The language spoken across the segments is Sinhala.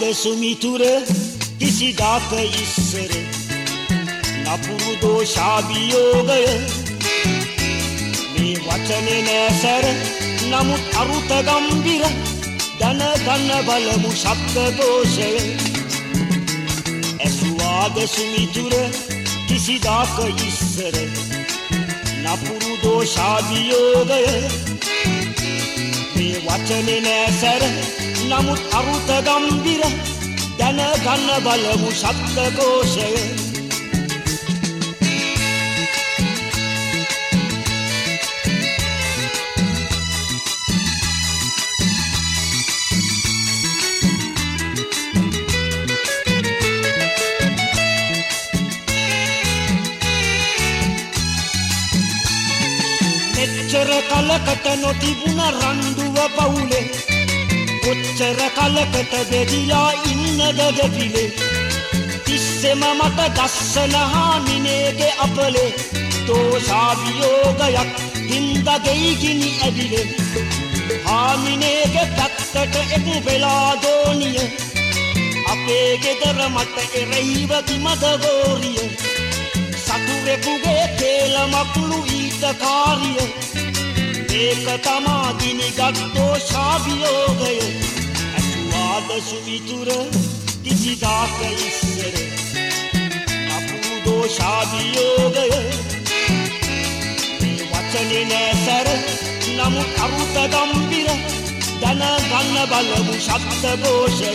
සුමිතුර කිසිදාක ඉස්සර නපුරු දෝෂාභියෝගය මේ වචනේ නෑසර නමුත් අරුත ගම්බිර දැනගන්න බලමු ශබ්දഘോഷය ඇසුවාද සුමිතුර කිසිදාක ඉස්සර නපුරු දෝෂාභියෝගය මේ වචනේ නෑසර නමුත් අරුත ගම්බිර දැනගන්න බලමු ශබ්දഘോഷය කොච්චර කලකට නොතිබුණ රණ්ඩුව පවුලේ කොච්චර කලකට බෙදිලා ඉන්නද දෙපිලේ තිස්සෙම මට ගස්සන හාමිනේගේ අපලේ දෝෂාභියෝගයක් හින්ද ගෙයි ගිනි ඇදිලේ හාමිනේගේ පැත්තට එමු වෙලා දෝනිය අපේ ගෙදර මට එරෙහිව කිමද ගෝරිය සතුරෙකුගේ කේලමකුළු ඊට කාරිය ඒක තමා ගිනිගත් දෝෂාභියෝගය ඇසුවාද සුමිතුර කිසිදාක ඉස්සර නපුරු දෝෂාභියෝගය මේ වචනේ නෑසර නමුත් අරුත ගම්බිර දැනගන්න බලමු ශබ්දഘോഷය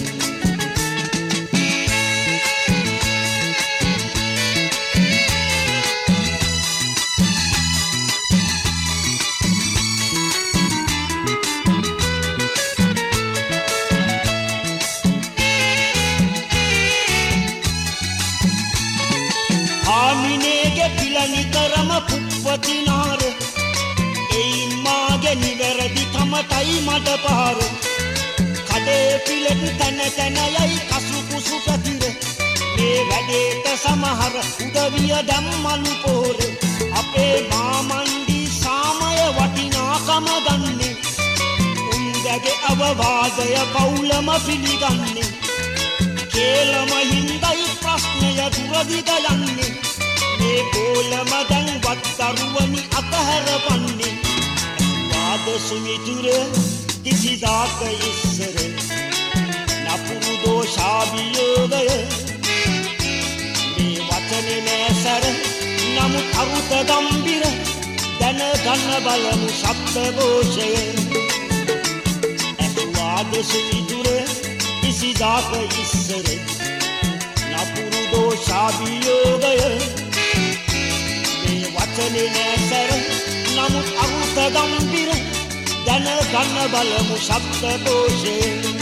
හාමිනේගේ පිළනිතරම පුප්පතිනාර එයින් මාගේ නිවැරදි කමටයි මඩ පහර කඩේ පිළෙන් තැන තැන යයි කසු කුසු පැතිර මේ වැඩේට සමහර උදවිය දැම්මලු පෝර අපේ මාමණ්ඩි සාමය වටිනාකම ගන්නේ උන්දගේ අවවාදය පවුලම පිළිගන්නේ කේලම හින්දයි ප්‍රශ්නය දුරදිග යන්නේ මේ බෝලම දැන් වත්තරුවනි අතහැරපන්නේ ඇසුවාද සුමිතුර කිසිදාක ඉස්සර නපුරු දෝෂාභියෝගය මේ වචනේ නෑසර නමුත් අරුත ගම්බිර දැනගන්න බලමු ශබ්දഘോഷය ඇසුවාද සුමිතුර කිසිදාක ඉස්සර නපුරු දෝෂාභියෝගය මේ වචනේ නෑසර නමුත් අරුත ගම්බිර දැනගන්න බලමු ශබ්දഘോഷය